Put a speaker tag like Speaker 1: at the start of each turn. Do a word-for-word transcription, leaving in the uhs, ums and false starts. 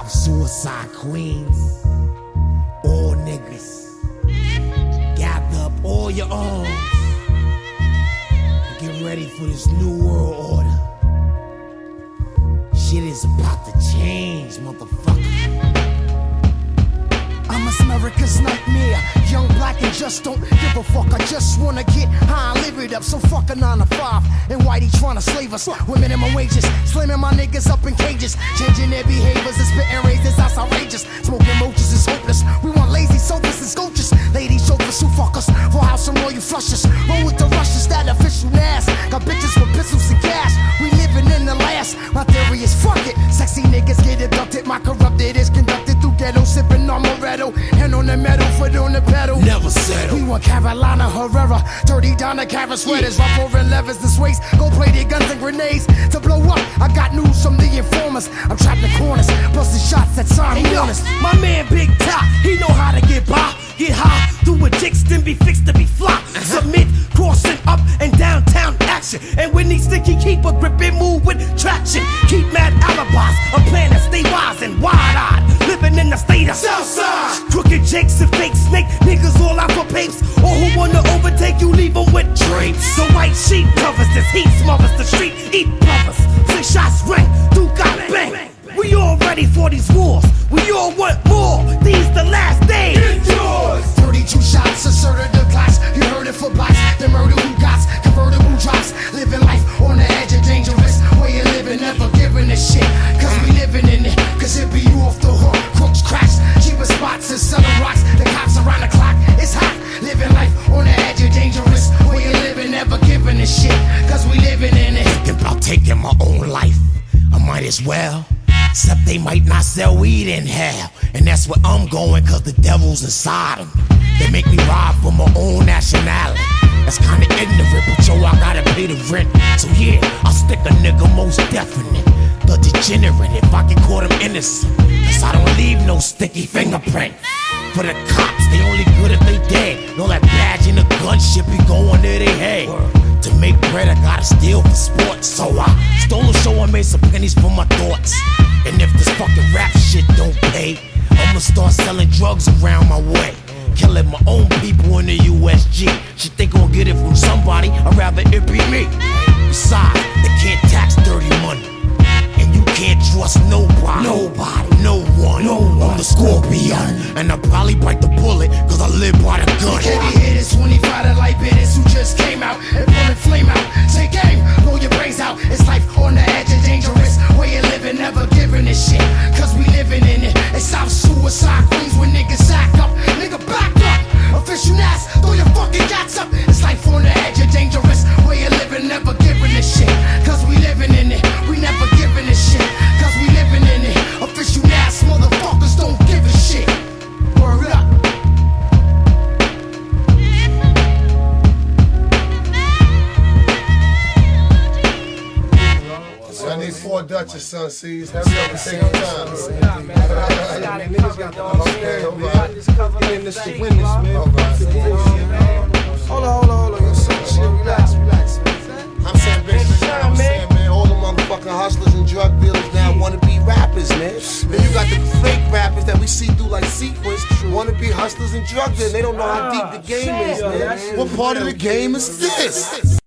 Speaker 1: Suicide queens, all niggas, gather up all your arms and get ready for this new world order. Shit is about to change, motherfucker.
Speaker 2: I'm America's nightmare, young, black, and just don't give a fuck. I just wanna get high and live it up, so fuck a nine to five. And Whitey tryna slave us with minimum wages, slamming my niggas up in cages, changing their behaviors and spitting razors, that's outrageous. Smoking roaches is hopeless. We want lazy sofas and sculptures, ladies chauffeurs who fuck us for house and royal flushes. Roll with the rushes, that official ass. Got bitches with pistols and cash. We living in the last. My theory is fuck it. Sexy niggas get abducted. My corrupted is conducted through ghetto, sipping Amaretto. Hand on the metal, foot on the pedal.
Speaker 1: Never settle.
Speaker 2: We want Carolina Herrera, dirty down the Cara sweaters, rough over levers and sways, gold plated guns and grenades to blow up. I got news from the informers. I'm trapped in corners, busting shots that sign me honest.
Speaker 3: My man Big Top, he know how to get by, get high, do a jigs, then be fixed to be flop. Submit, crossing up and downtown action. And when he sticky, keep a grip and move with traction. Keep mad alibis, a plan to stay wise and wide-eyed, living in the state of Southside. Crooked jakes and fake snake niggas all out for papes. Or who wanna overtake you, leave them with drapes. The white sheet covers this heat, smothers the street, eat brothers. Six shots ring, two got bang. We all ready for these wars, we all want more. These the last days.
Speaker 2: Get yours. thirty-two shots, asserted the class. You heard it for blacks, the murder who got convertible drops. Living life on the edge of dangerous. Way of living, never giving a shit. Cause we living in it, cause it be you off the hook. Crooks, cracks, cheapest spots and selling rocks. The cops around the clock, it's hot. Living life on the edge of dangerous. Way of living, never giving a shit. Cause we living in it.
Speaker 1: Thinking about taking my own life, I might as well. Except they might not sell weed in hell. And that's where I'm going, cause the devil's inside them. They make me rob for my own nationality. That's kinda ignorant, but yo, I gotta pay the rent. So yeah, I'll stick a nigga most definite. The degenerate, if I get caught, I'm innocent. Cause I don't leave no sticky fingerprint. For the cops, they only good if they dead. Know that badge and the gun shit be going to their head. To make bread, I gotta steal for sports. So I stole a show and made some pennies for my thoughts. And if this fucking rap shit don't pay, I'ma start selling drugs around my way. Killing my own people in the U S G. Shit, they gon' get it from somebody, I'd rather it be me. Besides, they can't tax dirty money. And you can't trust nobody. Nobody, no one. No one. I'm the Scorpion. And I probably bite the bullet, cause I live by the gun.
Speaker 2: Heavy hitters, twenty-five to light bitters who just came out and pulling flame out. Take aim, blow your brains out. It's life on the edge of dangerous. Way of living, never giving a shit. Cause we living in it. It's South Suicide Queens when niggas act up. Nigga, back up. Official ass, throw your fucking gats up. It's life on the edge of dangerous. Way of living, never giving a shit. Cause we living in it. We never giving a shit. Cause we living in it. Official ass motherfuckers don't give a shit. Word up.
Speaker 4: I need four Dutchess, son, C's. Hurry up and take your time.
Speaker 5: Niggas got the okay, okay. In this to win this, man. Hold on, hold on, hold on. Shit, relax, relax, man.
Speaker 4: I'm saying, bitch, I'm saying, man, all the motherfucking hustlers and drug dealers now wanna be rappers, man. Then you got the fake rappers that we see through like sequence, wanna be hustlers and drug dealers. They don't know how deep the game is, man. What part of the game is this?